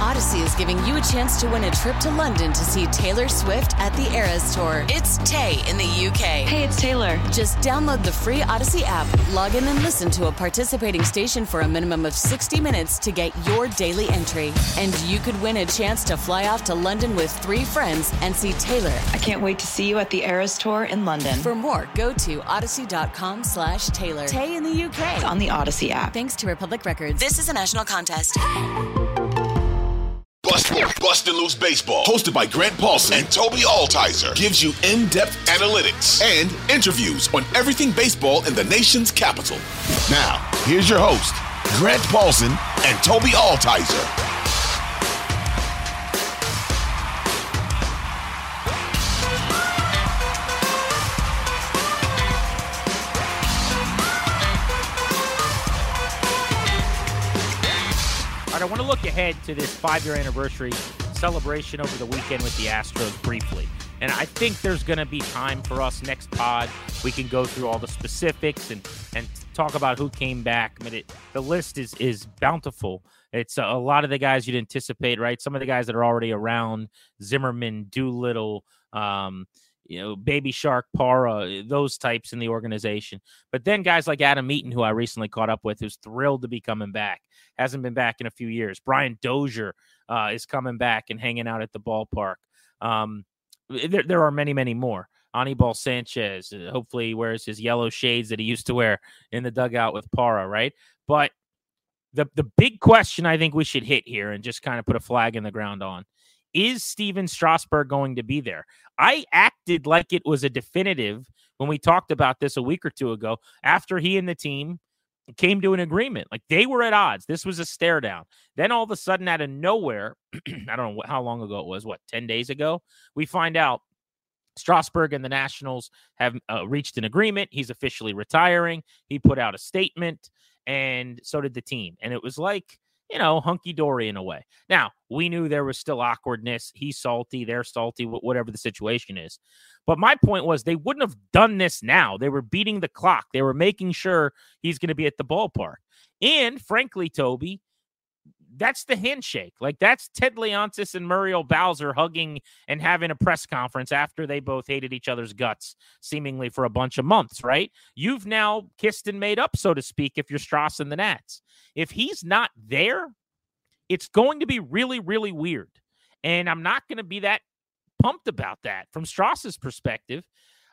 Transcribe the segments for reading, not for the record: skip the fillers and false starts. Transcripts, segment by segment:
Odyssey is giving you a chance to win a trip to London to see Taylor Swift at the Eras Tour. It's Tay in the UK. Hey, it's Taylor. Just download the free Odyssey app, log in and listen to a participating station for a minimum of 60 minutes to get your daily entry. And you could win a chance to fly off to London with 3 friends and see Taylor. I can't wait to see you at the Eras Tour in London. For more, go to odyssey.com/Taylor. Tay in the UK. It's on the Odyssey app. Thanks to Republic Records. This is a national contest. Bustin' Loose Baseball, hosted by Grant Paulson and Toby Altizer, gives you in-depth analytics and interviews on everything baseball in the nation's capital. Now, here's your host, Grant Paulson and Toby Altizer. I want to look ahead to this 5-year anniversary celebration over the weekend with the Astros briefly. And I think there's going to be time for us next pod. We can go through all the specifics and talk about who came back. I mean, the list is bountiful. It's a lot of the guys you'd anticipate, right? Some of the guys that are already around, Zimmerman, Doolittle, Baby Shark, Parra, those types in the organization. But then guys like Adam Eaton, who I recently caught up with, who's thrilled to be coming back. Hasn't been back in a few years. Brian Dozier is coming back and hanging out at the ballpark. There are many, many more. Anibal Sanchez, hopefully he wears his yellow shades that he used to wear in the dugout with Parra, right? But the big question I think we should hit here and just kind of put a flag in the ground on, is Steven Strasburg going to be there? I acted like it was a definitive when we talked about this a week or two ago after he and the team came to an agreement. Like, they were at odds. This was a stare down. Then all of a sudden, out of nowhere, I don't know how long ago it was, 10 days ago, we find out Strasburg and the Nationals have reached an agreement. He's officially retiring. He put out a statement, and so did the team. And it was like, hunky-dory in a way. Now, we knew there was still awkwardness. He's salty. They're salty, whatever the situation is. But my point was, they wouldn't have done this now. They were beating the clock. They were making sure he's going to be at the ballpark. And frankly, Toby, that's the handshake. Like, that's Ted Leonsis and Muriel Bowser hugging and having a press conference after they both hated each other's guts, seemingly for a bunch of months, right? You've now kissed and made up, so to speak, if you're Strauss and the Nats. If he's not there, it's going to be really, really weird. And I'm not going to be that pumped about that. From Strauss's perspective,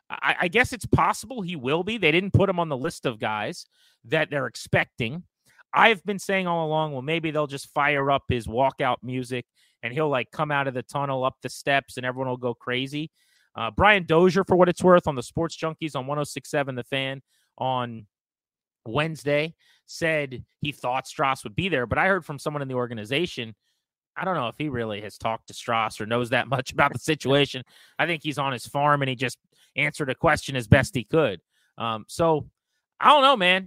I guess it's possible he will be. They didn't put him on the list of guys that they're expecting. I've been saying all along, well, maybe they'll just fire up his walkout music and he'll come out of the tunnel up the steps and everyone will go crazy. Brian Dozier, for what it's worth, on the Sports Junkies on 106.7 The Fan on Wednesday, said he thought Strauss would be there. But I heard from someone in the organization, I don't know if he really has talked to Strauss or knows that much about the situation. I think he's on his farm and he just answered a question as best he could. So I don't know, man.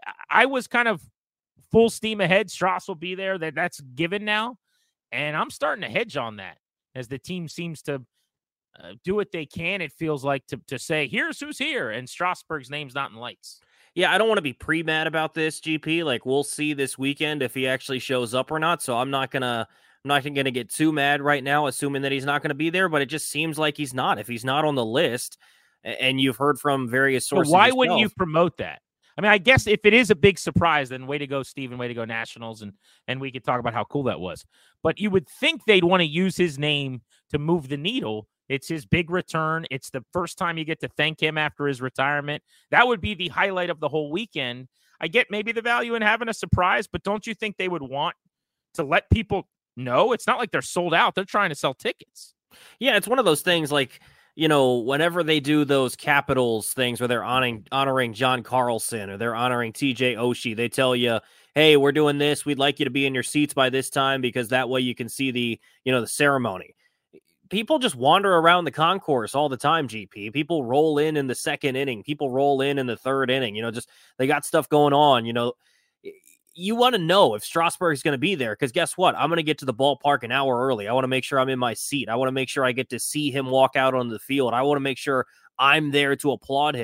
I was kind of full steam ahead. Strauss will be there. That's given now. And I'm starting to hedge on that as the team seems to do what they can, it feels like, to say, here's who's here. And Strasburg's name's not in lights. Yeah, I don't want to be pre-mad about this, GP. Like, we'll see this weekend if he actually shows up or not. So I'm not gonna get too mad right now, assuming that he's not going to be there. But it just seems like he's not. If he's not on the list, and you've heard from various sources, why wouldn't you promote that? I mean, I guess if it is a big surprise, then way to go, Steven, way to go, Nationals, and we could talk about how cool that was. But you would think they'd want to use his name to move the needle. It's his big return. It's the first time you get to thank him after his retirement. That would be the highlight of the whole weekend. I get maybe the value in having a surprise, but don't you think they would want to let people know? It's not like they're sold out. They're trying to sell tickets. Yeah, it's one of those things like, whenever they do those Capitals things where they're honoring John Carlson or they're honoring TJ Oshie, they tell you, hey, we're doing this. We'd like you to be in your seats by this time because that way you can see the ceremony. People just wander around the concourse all the time, GP. People roll in the second inning. People roll in the third inning. Just they got stuff going on. You want to know if Strasburg is going to be there because guess what? I'm going to get to the ballpark an hour early. I want to make sure I'm in my seat. I want to make sure I get to see him walk out on the field. I want to make sure I'm there to applaud him.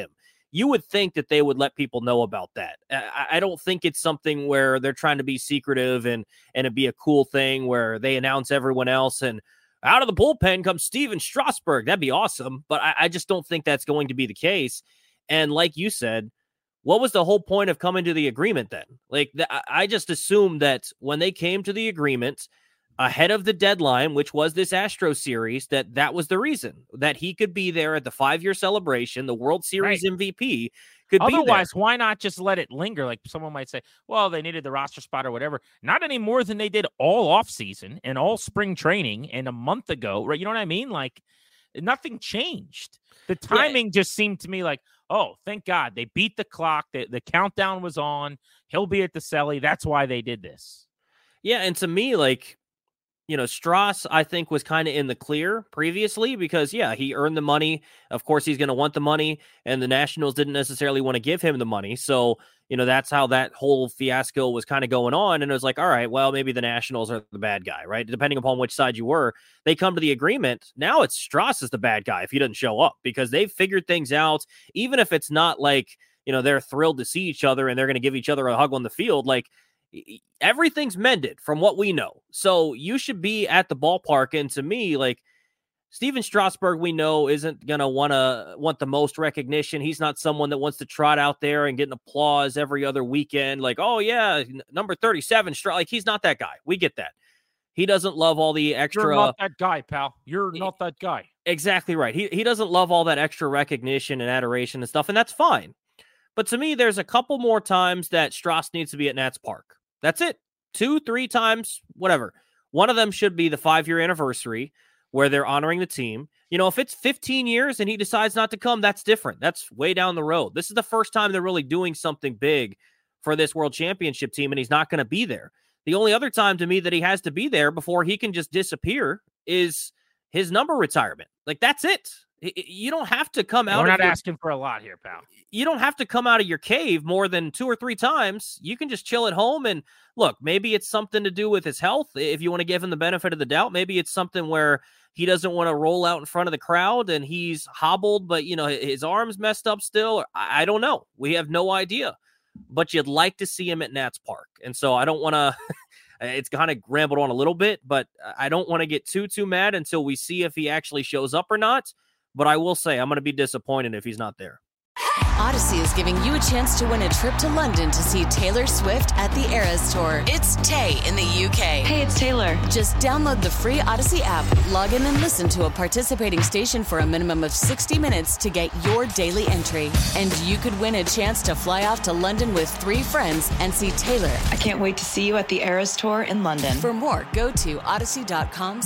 you would think that they would let people know about that. I don't think it's something where they're trying to be secretive and it'd be a cool thing where they announce everyone else and out of the bullpen comes Steven Strasburg. That'd be awesome. But I just don't think that's going to be the case. And like you said, what was the whole point of coming to the agreement then? Like, I just assumed that when they came to the agreement ahead of the deadline, which was this Astro series, that was the reason that he could be there at the 5-year celebration. The World Series MVP could be there. Otherwise, why not just let it linger? Like someone might say, well, they needed the roster spot or whatever. Not any more than they did all offseason and all spring training and a month ago, right? You know what I mean? Like, nothing changed. The timing just seemed to me like, oh, thank God they beat the clock. The countdown was on. He'll be at the celly. That's why they did this. Yeah, and to me, like, you know, Strauss, I think, was kind of in the clear previously because, yeah, he earned the money. Of course, he's going to want the money, and the Nationals didn't necessarily want to give him the money. So, you know, that's how that whole fiasco was kind of going on. And it was like, all right, well, maybe the Nationals are the bad guy, right? Depending upon which side you were, they come to the agreement. Now it's Strauss is the bad guy if he doesn't show up because they've figured things out. Even if it's not like, you know, they're thrilled to see each other and they're going to give each other a hug on the field, like, everything's mended from what we know. So you should be at the ballpark. And to me, like, Steven Strasburg, we know isn't going to want the most recognition. He's not someone that wants to trot out there and get an applause every other weekend. Like, oh yeah, number 37. Like, he's not that guy. We get that. He doesn't love all the extra. You're not that guy, pal. You're not that guy. Exactly right. He doesn't love all that extra recognition and adoration and stuff. And that's fine. But to me, there's a couple more times that Strauss needs to be at Nats Park. That's it. 2-3 times, whatever. One of them should be the 5-year anniversary where they're honoring the team. You know, if it's 15 years and he decides not to come, that's different. That's way down the road. This is the first time they're really doing something big for this World Championship team, and he's not going to be there. The only other time to me that he has to be there before he can just disappear is his number retirement. Like, that's it. You don't have to come out. We're not asking for a lot here, pal. You don't have to come out of your cave more than 2 or 3 times. You can just chill at home and look, maybe it's something to do with his health. If you want to give him the benefit of the doubt, maybe it's something where he doesn't want to roll out in front of the crowd and he's hobbled, but you know, his arm's messed up still. I don't know. We have no idea, but you'd like to see him at Nats Park. And so I don't want to, it's kind of rambled on a little bit, but I don't want to get too mad until we see if he actually shows up or not. But I will say I'm going to be disappointed if he's not there. Odyssey is giving you a chance to win a trip to London to see Taylor Swift at the Eras Tour. It's Tay in the UK. Hey, it's Taylor. Just download the free Odyssey app, log in and listen to a participating station for a minimum of 60 minutes to get your daily entry. And you could win a chance to fly off to London with 3 friends and see Taylor. I can't wait to see you at the Eras Tour in London. For more, go to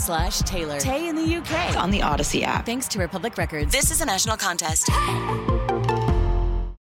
odyssey.com/Taylor. Tay in the UK. On the Odyssey app. Thanks to Republic Records. This is a national contest.